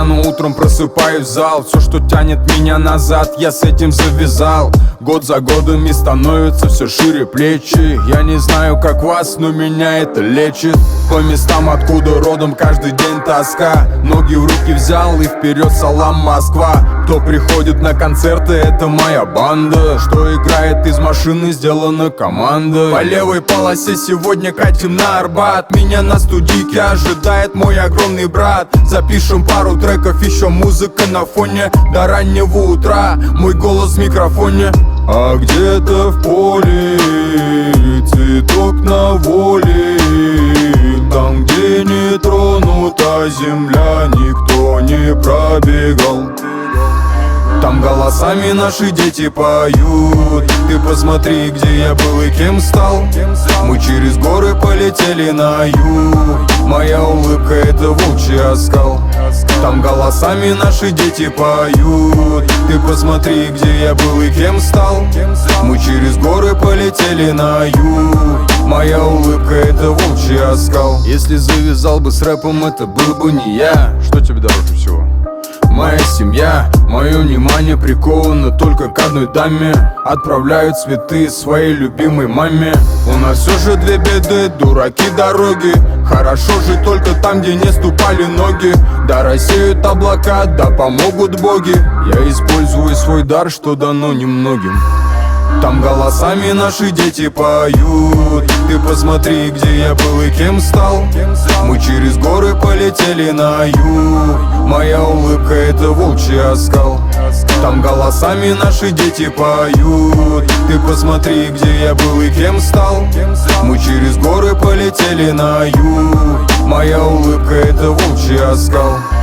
Рано утром просыпаюсь в зал. Все, что тянет меня назад, я с этим завязал. Год за годом и становятся все шире плечи. Я не знаю, как вас, но меня это лечит. По местам, откуда родом, каждый день тоска. Ноги в руки взял и вперед, салам, Москва. Кто приходит на концерты, это моя банда. Что играет из машины, сделана команда. По левой полосе сегодня катим на Арбат. Меня на студийке ожидает мой огромный брат. Запишем пару треков, еще музыка на фоне. До раннего утра мой голос в микрофоне. А где-то в поле цветок на воле. Там, где не тронута земля, никто не пробегал. Там голосами наши дети поют. Ты посмотри, где я был и кем стал. Мы через горы полетели на юг. Моя улыбка — это волчий оскал. Там голосами наши дети поют. Ты посмотри, где я был и кем стал. Мы через горы полетели на юг. Моя улыбка — это волчий оскал. Если завязал бы с рэпом, это был бы не я. Что тебе дороже всего? Моя семья, мое внимание приковано только к одной даме. Отправляю цветы своей любимой маме. У нас все же две беды, дураки дороги. Хорошо жить только там, где не ступали ноги. Да рассеют облака, да помогут боги. Я использую свой дар, что дано немногим. Там голосами наши дети поют. Ты посмотри, где я был и кем стал. Мы через горы полетели на юг. Моя улыбка — это волчий оскал. Там голосами наши дети поют. Ты посмотри, где я был и кем стал. Мы через горы полетели на юг. Моя улыбка — это волчий оскал.